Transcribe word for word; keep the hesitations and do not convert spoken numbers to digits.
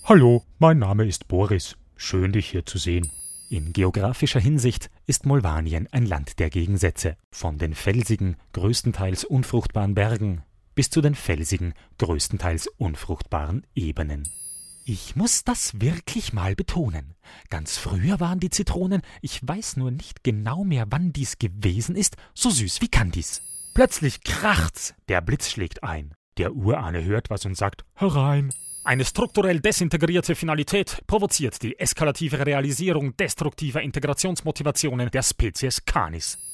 Hallo, mein Name ist Boris. Schön, dich hier zu sehen. In geografischer Hinsicht ist Molvanien ein Land der Gegensätze. Von den felsigen, größtenteils unfruchtbaren Bergen bis zu den felsigen, größtenteils unfruchtbaren Ebenen. Ich muss das wirklich mal betonen. Ganz früher waren die Zitronen, ich weiß nur nicht genau mehr, wann dies gewesen ist, so süß wie Kandis. Plötzlich kracht's, der Blitz schlägt ein. Der Urahne hört was und sagt, herein. Eine strukturell desintegrierte Finalität provoziert die eskalative Realisierung destruktiver Integrationsmotivationen der Spezies Canis.